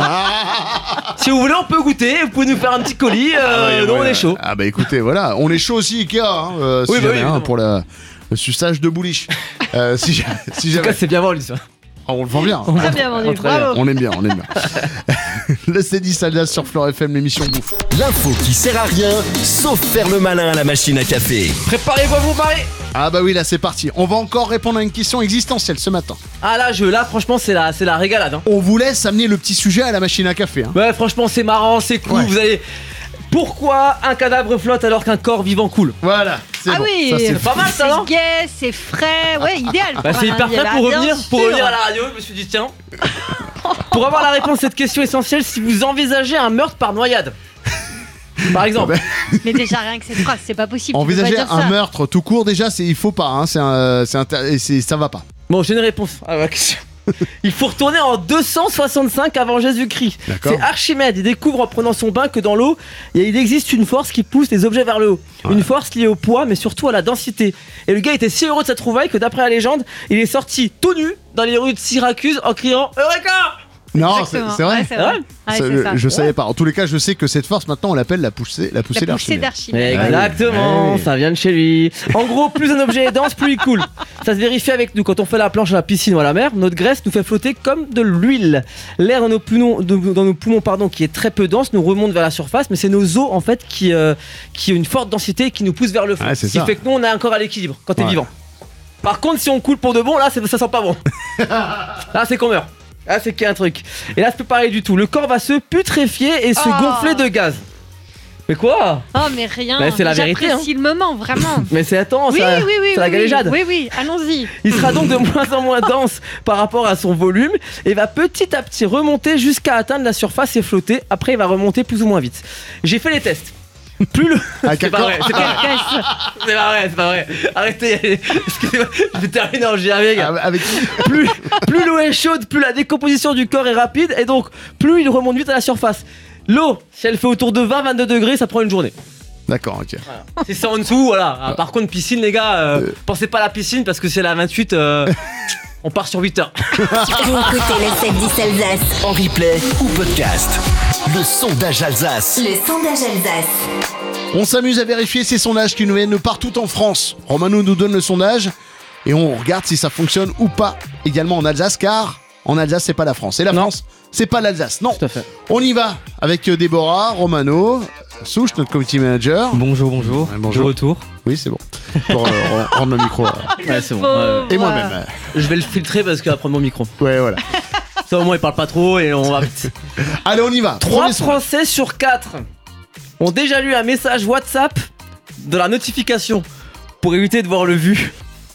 si vous voulez, on peut goûter. Vous pouvez nous faire un petit colis. Ah Euh, ouais, non, on ouais. est chaud. Ah bah écoutez, voilà. On est chaud aussi, Ikea, hein, euh, si Oui, bah jamais, oui, hein, évidemment. pour la, le suçage de bouliche. Euh, si, j'a- si En tout jamais. cas, c'est bien vendu ça. Ah, on le vend bien. Très bien vendu, Très bien. bravo. On aime bien, on aime bien. Le C dix Alsace sur Flore F M, l'émission bouffe. L'info qui sert à rien, sauf faire le malin à la machine à café. Préparez-vous à vous marrer. Ah bah oui, là c'est parti. On va encore répondre à une question existentielle ce matin. Ah là, je, là, franchement, c'est la, c'est la régalade. Hein. On vous laisse amener le petit sujet à la machine à café. Hein. Ouais, franchement, c'est marrant, c'est cool. Ouais. Vous allez. Pourquoi un cadavre flotte alors qu'un corps vivant coule? Voilà, c'est Ah bon. oui, Ça, c'est C'est pas mal ça, non? C'est gai, c'est frais, ouais, idéal. Bah, pour c'est un hyper lundi. prêt pour Ah, bien revenir, pour sûr. revenir à la radio. Je me suis dit, tiens. Pour avoir la réponse à cette question essentielle, si vous envisagez un meurtre par noyade, par exemple. Mais déjà, rien que cette phrase, c'est pas possible. tu peux Envisager pas dire un ça. meurtre tout court, déjà, c'est, il faut pas. Hein, c'est un, c'est un- et c'est- ça va pas. Bon, j'ai une réponse à ma question. Il faut retourner en deux cent soixante-cinq avant Jésus-Christ. D'accord. C'est Archimède. Il découvre en prenant son bain que dans l'eau, il existe une force qui pousse les objets vers le haut. Ouais. Une force liée au poids, mais surtout à la densité. Et le gars était si heureux de sa trouvaille que d'après la légende, il est sorti tout nu dans les rues de Syracuse en criant Eureka! Non, c'est, Exactement. c'est vrai. Ouais, c'est vrai. Ouais, Ça, c'est le- ça. je savais pas. En tous les cas, je sais que cette force, maintenant, on l'appelle la poussée, la poussée La poussée d'Archimède. d'Archimède. Exactement, Ouais. ça vient de chez lui. En gros, plus un objet est dense, plus il coule. Ça se vérifie avec nous. Quand on fait la planche à la piscine ou à la mer, notre graisse nous fait flotter comme de l'huile. L'air dans nos poumons, de- dans nos poumons pardon, qui est très peu dense, nous remonte vers la surface, mais c'est nos os en fait qui, euh, qui ont une forte densité et qui nous poussent vers le fond. Ouais, c'est Ce qui ça. fait que nous, on a un corps à l'équilibre quand t'es Ouais. vivant. Par contre, si on coule pour de bon, là, c'est- ça sent pas bon. Là, c'est qu'on meurt. Là, c'est qu'il y a un truc. Et là, c'est pas pareil du tout. Le corps va se putréfier et se Oh. gonfler de gaz. Mais quoi? Oh, mais rien. Bah, c'est la vérité, J'apprécie le moment, vraiment. Mais c'est attends, Oui, ça- oui, oui. c'est la oui, galéjade. Oui, oui, allons-y. Il sera donc de moins en moins dense par rapport à son volume et va petit à petit remonter jusqu'à atteindre la surface et flotter. Après, il va remonter plus ou moins vite. J'ai fait les tests. Plus le. Avec C'est un pas corps- vrai, c'est pas vrai. C'est pas vrai, c'est pas vrai. Arrêtez. Excusez-moi, je vais terminer en G R V, gars. Ah, Avec... Plus, plus l'eau est chaude, plus la décomposition du corps est rapide et donc plus il remonte vite à la surface. L'eau, si elle fait autour de vingt à vingt-deux degrés, ça prend une journée. D'accord, ok. Si c'est en dessous, voilà. Ah, par contre, piscine, les gars, euh, Euh. pensez pas à la piscine parce que c'est la vingt-huit. euh, on part sur huit heures. Réécoutez le sept dix Alsace. En replay ou podcast. Le sondage Alsace. Le sondage Alsace. On s'amuse à vérifier ces sondages qui nous viennent de partout en France. Romano nous donne le sondage et on regarde si ça fonctionne ou pas également en Alsace, car en Alsace, c'est pas la France. Et la Non. France, c'est pas l'Alsace. Non. Tout à fait. On y va avec euh, Déborah, Romano, Souche, notre community manager. Bonjour, bonjour. Ouais, bonjour. De retour. Oui, c'est bon. Pour euh, re- rendre le micro. euh, Ouais, c'est bon. Pauvre. ouais. Et moi-même. euh, Je vais le filtrer parce qu'il va prendre mon micro. Ouais, voilà. Ça, au moins, il parle pas trop et on va. Allez, on y va. trois Premier sondage. Français sur quatre ont déjà lu un message WhatsApp de la notification pour éviter de voir le vu.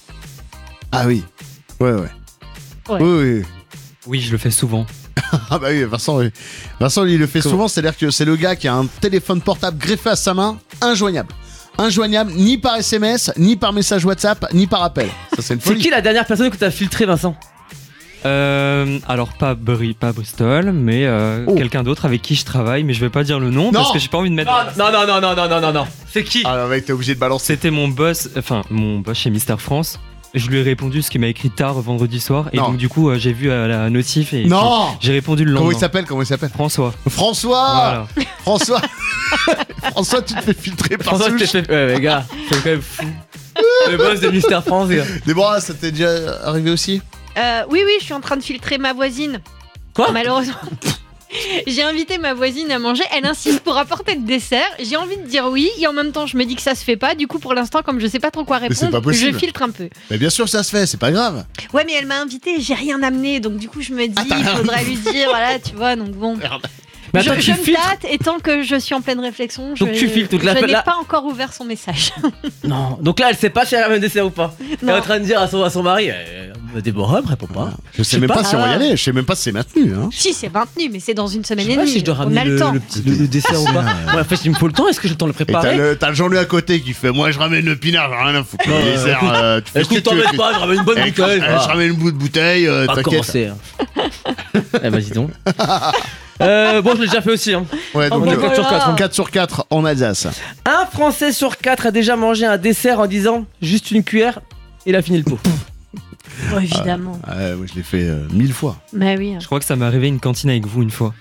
Ah oui. Ouais, ouais. Ouais. Oui, oui. Oui, je le fais souvent. Ah bah oui, Vincent, oui. Vincent, il le fait Comment souvent, c'est-à-dire que c'est le gars qui a un téléphone portable greffé à sa main, injoignable. Injoignable ni par S M S, ni par message WhatsApp, ni par appel. Ça, c'est une C'est folie. qui la dernière personne que t'as filtré, Vincent? Euh, alors pas, Bri- pas Bristol, mais euh, Oh. quelqu'un d'autre avec qui je travaille, mais je vais pas dire le nom Non. parce que j'ai pas envie de mettre. Non, non, non, non, non, non, non, non. C'est qui? Ah, mec, t'es obligé de balancer. C'était mon boss, enfin mon boss chez Mister France. Je lui ai répondu ce qu'il m'a écrit tard vendredi soir et Non. donc du coup euh, j'ai vu euh, la notif et Non. puis j'ai répondu le Comment lendemain. il s'appelle Comment il s'appelle François. François Voilà. François François, tu te fais filtrer par François, je t'ai Souche. fait. Ouais, mais gars, c'est quand même fou. Le boss de Mister France, gars. Déborah, ça t'est déjà arrivé aussi Euh, oui, oui, je suis en train de filtrer ma voisine. Quoi? Malheureusement. J'ai invité ma voisine à manger, elle insiste pour apporter le dessert. J'ai envie de dire oui et en même temps je me dis que ça se fait pas. Du coup pour l'instant comme je sais pas trop quoi c'est répondre, pas possible. je filtre un peu. Mais bien sûr que ça se fait, c'est pas grave. Ouais mais elle m'a invité, j'ai rien amené donc du coup je me dis Ah, t'as il rien faudrait lui dire voilà tu vois donc bon. Mais attends, je tu je me filtres. tâte et tant que je suis en pleine réflexion, je, Donc tu filtres, donc je la- n'ai la- pas encore ouvert son message. Non, donc là, elle sait pas si elle a un dessert ou pas. Elle est Non. en train de dire à son, à son mari euh, Déborah, elle me répond pas. Je sais sais même pas, pas. si on va y Ah. aller, je sais même pas si c'est maintenu. Hein. Si c'est maintenu mais c'est dans une Je semaine sais et pas demie. si je dois On ramener a le, le temps. le petit le, le dessert ou pas. Ouais, en fait, il me faut le temps. Est-ce que j'ai le temps de le Et t'as préparer? le, t'as le Jean-Louis à côté qui fait moi je ramène le pinard, j'ai rien à foutre. Non, Le euh, dessert, écoute, euh, tu fais Est-ce ce que que t'en tu veux. mets pas? Je ramène une bonne Eh, bouteille. eh, voilà. Je ramène une bout de bouteille, euh, On va t'inquiète. commencer. hein. Eh, vas-y donc. Euh, bon, je l'ai déjà fait aussi. Hein. Ouais, donc On est euh, quatre sur quatre, hein. quatre sur quatre en Alsace. Un Français sur quatre a déjà mangé un dessert en disant juste une cuillère. Il a fini le pot. Ouais, évidemment. Ah, ouais, moi, je l'ai fait euh, mille fois. Mais oui. Je crois que ça m'est arrivé une cantine avec vous une fois.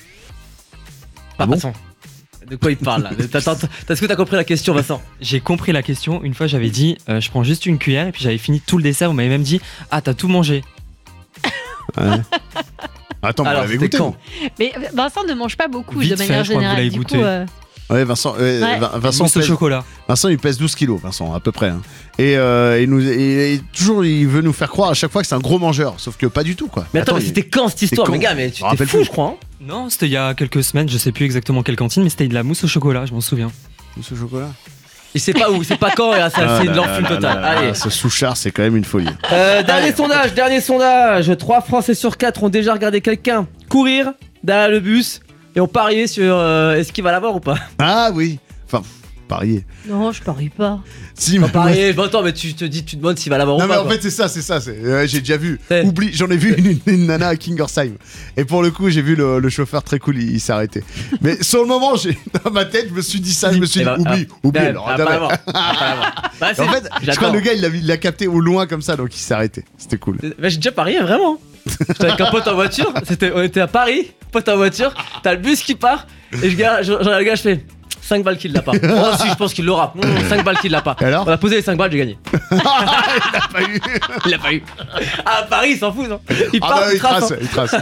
Ah bon Vincent, de quoi il parle là? T'as- t'as- t'as- Est-ce que t'as compris la question, Vincent? J'ai compris la question. Une fois j'avais dit euh, je prends juste une cuillère et puis j'avais fini tout le dessert. Vous m'avez même dit ah t'as tout mangé. Ouais. Attends, vous Alors, l'avez c'était goûté quand Mais Vincent ne mange pas beaucoup Vite de fait, manière je crois que vous générale. l'avez Du goûté. coup, euh, Ouais, Vincent, euh, Ouais. Vin- Vincent, Mousse au pèse, chocolat. Vincent, il pèse douze kilos, Vincent, à peu près. hein. Et, euh, il nous, et, et toujours, il veut nous faire croire à chaque fois que c'est un gros mangeur, sauf que pas du tout, quoi. Mais attends, mais il- c'était quand cette histoire quand Mais gars, mais tu Je me t'es rappelle fou, plus. je crois. hein. Non, c'était il y a quelques semaines, je sais plus exactement quelle cantine, mais c'était de la mousse au chocolat, je m'en souviens. Mousse au chocolat. Il sait pas où, c'est pas quand, et là, ça, Ah c'est là de l'enfume là là totale. là là, Allez. Ce Souchard, c'est quand même une folie. Euh, dernier Allez, sondage, dernier sondage. trois Français sur quatre ont déjà regardé quelqu'un courir derrière le bus et ont parié sur euh, est-ce qu'il va l'avoir ou pas. Ah oui. Enfin, parier. Non, je parie pas. Si, Pas mais- parier, bon, attends, mais tu te dis, tu te demandes s'il va l'avoir Non ou mais pas. en quoi. fait c'est ça, c'est ça, c'est euh, j'ai déjà vu. C'est- Oublie, j'en ai vu une, une nana à Kingersheim. Et pour le coup, j'ai vu le, le chauffeur très cool, il, il s'est arrêté. Mais sur le moment, j'ai dans ma tête, je me suis dit ça, je me suis Eh dit ben, oublie, ah, oublie. ah, alors, ah, jamais. pas l'avoir. Ah, pas l'avoir. Bah, En c'est- fait, je crois j'adore. que le gars, il l'a, il l'a capté au loin comme ça, donc il s'est arrêté. C'était cool. Bah, j'ai déjà parié, vraiment. J'étais avec un pote en voiture, c'était, on était à Paris, pote en voiture, t'as le bus qui part, et je regarde, je, je regarde le gars, je fais cinq balles qu'il l'a pas. Oh si, je pense qu'il l'aura. Mmh, cinq balles qu'il l'a pas. Et alors On a posé les cinq balles, j'ai gagné. Il l'a pas eu. Il l'a pas eu. Ah, à Paris, il s'en fout, non Il Ah part, bah, il il trace. trace, hein. il trace.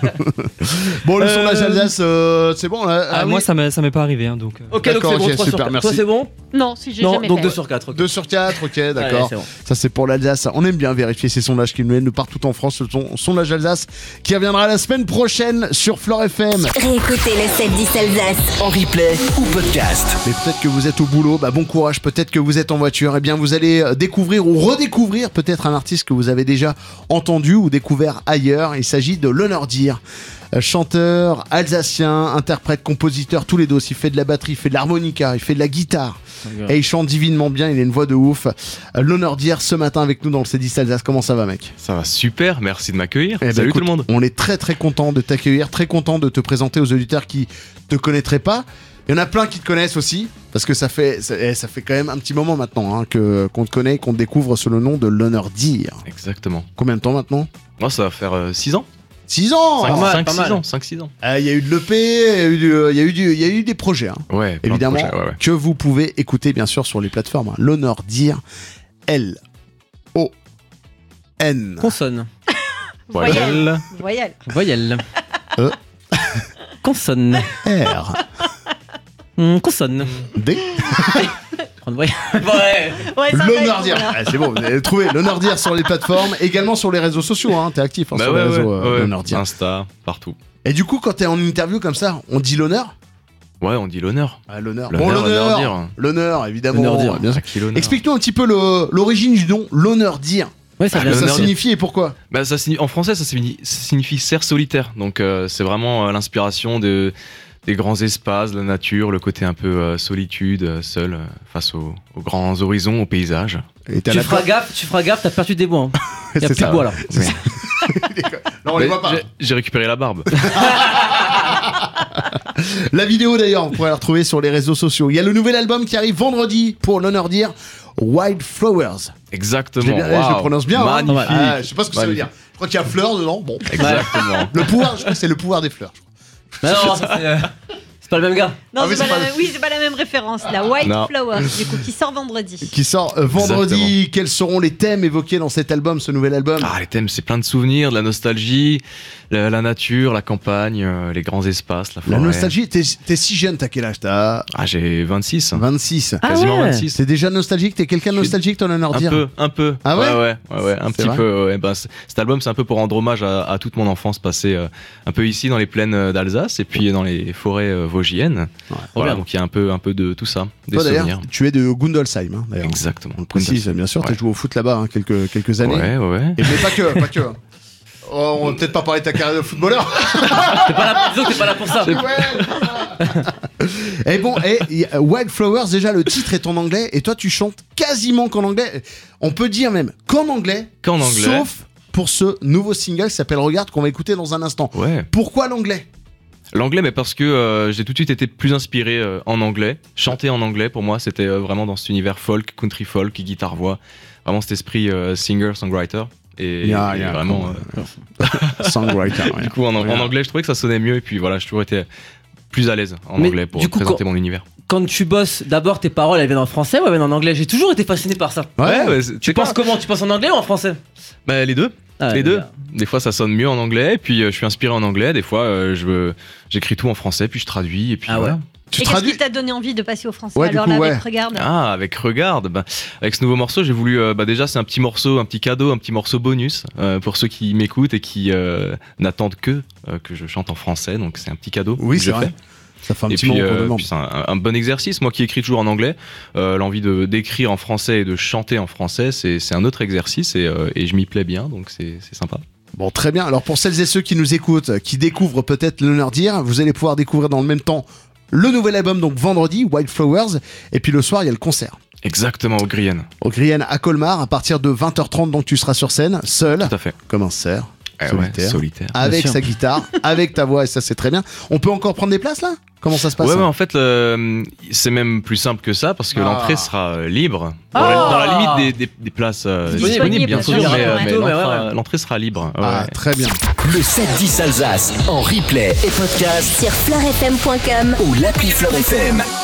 Bon, le Euh, sondage Alsace, euh, c'est bon là. Ah, Ah moi, oui. ça m'est ça m'est pas arrivé, hein, donc. euh. Ok, donc D'accord, c'est bon, ok, trois super, sur quatre. merci. Toi, c'est bon Non, si j'ai Non, jamais donc fait. deux sur quatre. ok. deux sur quatre, ok, Allez, d'accord. c'est bon. Ça c'est pour l'Alsace. On aime bien vérifier ces sondages qui nous viennent de partout en France. Ce son- sondage Alsace qui reviendra la semaine prochaine sur Flore F M. Réécoutez le sept dix Alsace. En replay ou podcast. Mais peut-être que vous êtes au boulot, bah bon courage. Peut-être que vous êtes en voiture. Eh bien, vous allez euh, découvrir ou redécouvrir peut-être un artiste que vous avez déjà entendu ou découvert ailleurs. Il s'agit de L'Honneur Dire. Euh, Chanteur, alsacien, interprète, compositeur, tous les dos. Il fait de la batterie, il fait de l'harmonica, il fait de la guitare. Et il chante divinement bien, il a une voix de ouf. Euh, L'Honneur Dire ce matin avec nous dans le C dix Alsace. Comment ça va, mec? Ça va super, merci de m'accueillir. Eh ben, Salut écoute, tout le monde. On est très très content de t'accueillir, très content de te présenter aux auditeurs qui te connaîtraient pas. Il y en a plein qui te connaissent aussi, parce que ça fait, ça, eh, ça fait quand même un petit moment maintenant hein, que, qu'on te connaît, qu'on te découvre sous le nom de L'Honneur Dire. Exactement. Combien de temps maintenant? Moi, ça va faire six ans. six ans. Pas mal, cinq pas six mal. ans. cinq six ans. Ah, il y a eu de l'E P, il y a eu du- il y a eu du- il y a eu des projets, hein, Ouais, plein de évidemment, projets, ouais, ouais. que vous pouvez écouter bien sûr sur les plateformes. hein. L'Honneur Dire, L O N Consonne. Voyelle. Voyelle. Voyelle. E. Consonne. R Hum, consonne. D. Prendre voyelle. Ouais. Ouais, ça va, L'Honneur ils Dire. sont là. Ah, c'est bon, vous avez trouvé L'Honneur Dire sur les plateformes, également sur les réseaux sociaux. Hein, t'es actif hein, Bah sur ouais, les réseaux. ouais, euh, ouais. L'Honneur Dire. Insta, partout. Et du coup, quand t'es en interview comme ça, on dit l'honneur? Ouais, on dit l'honneur. Ah, l'honneur. L'honneur, Bon, l'honneur l'honneur. dire. L'honneur, évidemment. L'honneur dire. Bien sûr. À qui l'honneur Explique-nous un petit peu le- l'origine du nom L'Honneur Dire. Ouais, ça Ah, vient. Ça l'honneur signifie et pourquoi? Bah, ça signifie- en français, ça signifie, ça signifie cerf solitaire. Donc, euh, c'est vraiment euh, l'inspiration de, des grands espaces, de la nature, le côté un peu euh, solitude, euh, seul, euh, face aux, aux grands horizons, aux paysages. Et t'as Tu la feras gaffe, tu feras gaffe, t'as perdu des bois. Hein. Y a C'est plus ça. de bois là. Non, on les Mais voit pas. j'ai- J'ai récupéré la barbe. La vidéo d'ailleurs, vous pourrez la retrouver sur les réseaux sociaux. Il y a le nouvel album qui arrive vendredi pour L'Honneur Dire, Wild Flowers. Exactement. Je, l'ai bien- je Waouh. le prononce bien. hein. Magnifique. Ah, je sais pas ce que ça veut Magnifique. dire. Je crois qu'il y a fleurs dedans. Bon. Exactement. Le pouvoir, je crois que c'est le pouvoir des fleurs. je crois. Mais non, ça, c'est, euh, c'est pas le même gars. Non, Ah oui, c'est c'est pas pas la le- même- oui, c'est pas la même référence. La White Non. Flower, du coup, qui sort vendredi. Qui sort euh, vendredi. Quels seront les thèmes évoqués dans cet album, ce nouvel album? Ah, les thèmes, c'est plein de souvenirs, de la nostalgie, la, la nature, la campagne, euh, les grands espaces, la forêt. La nostalgie, t'es t'es si jeune, t'as quel âge? T'as Ah, j'ai vingt-six. vingt-six. Ah Quasiment ouais. vingt-six. T'es déjà nostalgique? T'es quelqu'un de Je suis nostalgique, ton L'Honneur Un Dire? peu, un peu. Ah ouais ouais, ouais, ouais, un C'est petit vrai peu. Ouais. Ben, c- cet album, c'est un peu pour rendre hommage à, à toute mon enfance passée euh, un peu ici dans les plaines euh, d'Alsace et puis dans les forêts euh, vosgiennes. Voilà, bien. donc il y a un peu, un peu de tout ça, des Toi d'ailleurs, souvenirs. tu es de Gundolsheim, hein, d'ailleurs. Exactement. On le précise, bien sûr, t'as Ouais. joué au foot là-bas hein, quelques, quelques années. Ouais, ouais, ouais. Et mais pas que, pas que. Oh, on va peut-être pas parler de ta carrière de footballeur. T'es pas là, disons que t'es pas là pour ça. Et bon, et y a Wildflowers, déjà le titre est en anglais, et toi tu chantes quasiment qu'en anglais. On peut dire même qu'en anglais. Qu'en anglais. Sauf pour ce nouveau single qui s'appelle Regarde qu'on va écouter dans un instant. Ouais. Pourquoi l'anglais? L'anglais, mais parce que euh, j'ai tout de suite été plus inspiré euh, en anglais. Chanter en anglais, pour moi, c'était euh, vraiment dans cet univers folk, country folk, guitare-voix. Vraiment cet esprit euh, singer-songwriter. Et, Yeah, et yeah, vraiment. cool. euh, Songwriter. ouais. du coup, en, en Yeah. anglais, je trouvais que ça sonnait mieux. Et puis voilà, j'ai toujours été plus à l'aise en Mais anglais pour du coup, présenter quand- mon univers. Quand tu bosses, d'abord tes paroles elles viennent en français ou elles viennent en anglais. J'ai toujours été fasciné par ça. Ouais. ouais, c'est- Tu c'est penses quoi comment? Tu penses en anglais ou en français? Bah, les deux. Ah, Les deux. gars. Des fois, ça sonne mieux en anglais, et puis euh, je suis inspiré en anglais. Des fois, euh, je veux- j'écris tout en français, puis je traduis, et puis Ah ouais. voilà. Tu Et qu'est-ce traduis qui t'a donné envie de passer au français Ouais, du alors coup, là ouais. avec Regarde Ah, avec Regarde, bah, avec ce nouveau morceau, j'ai voulu. euh, bah, déjà, c'est un petit morceau, un petit cadeau, un petit morceau bonus euh, pour ceux qui m'écoutent et qui euh, n'attendent que euh, que je chante en français. Donc, c'est un petit cadeau. Oui, que c'est je vrai. fais. Ça fait un Et petit puis, moment qu'on euh, demande. puis c'est un, un bon exercice. Moi qui écris toujours en anglais, euh, l'envie de d'écrire en français et de chanter en français, c'est c'est un autre exercice et, euh, et je m'y plais bien, donc c'est c'est sympa. Bon, très bien. Alors pour celles et ceux qui nous écoutent, qui découvrent peut-être le Nerdir, vous allez pouvoir découvrir dans le même temps le nouvel album, donc vendredi, Wildflowers, et puis le soir, il y a le concert. Exactement, au Grienne. Au Grienne à Colmar, à partir de vingt heures trente, donc tu seras sur scène, seul, Tout à fait. comme un cerf, Eh ouais, solitaire, solitaire. avec sûr. sa guitare, avec ta voix, et ça c'est très bien. On peut encore prendre des places là? Comment ça se passe Ouais, hein ouais, en fait, euh, c'est même plus simple que ça parce que Ah. l'entrée sera euh, libre. Dans, Ah. la, dans la limite des, des- des places euh, Disponibles, disponibles, bien bien sûr, sûr, mais, euh, ouais. mais Ouais, ouais, l'entrée ouais. l'entrée sera libre. Ah, Ouais. très bien. Le sept dix Alsace en replay et podcast Sur fleurfm point com ou l'appli Fleur F M.